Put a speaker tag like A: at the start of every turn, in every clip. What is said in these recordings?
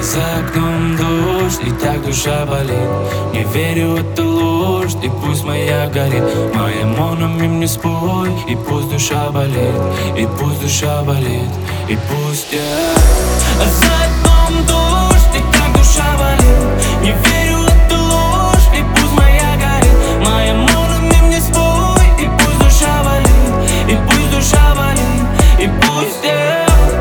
A: За окном дождь, и так душа болит. Не верю, это ложь, и пусть моя горит. Моим моном не спой, и пусть душа болит. И пусть душа болит, и пусть я. За окном дождь, и так душа болит. Не верю, это ложь, и пусть моя горит. Моим моном не спой, и пусть душа болит. И пусть душа болит, и пусть я.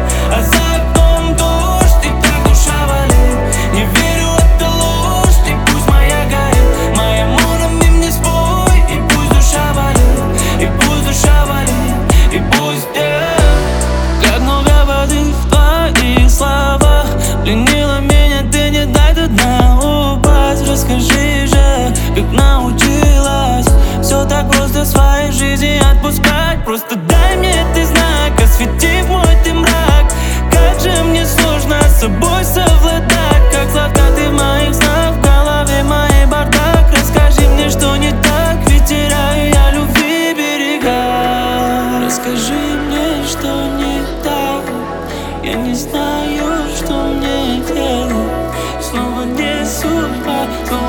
A: Пленила меня, ты не дай до дна упасть. Расскажи же, как научилась все так просто в своей жизни отпускать. Просто дай мне ты знак, освети в мой ты мрак. Как же мне сложно с собой совладать. Как сладко ты в моих снах, в голове моей бардак. Расскажи мне, что не так, ведь теряю я любви берега. Расскажи мне, что не так. Я не знаю, что мне делать. Снова не судьба.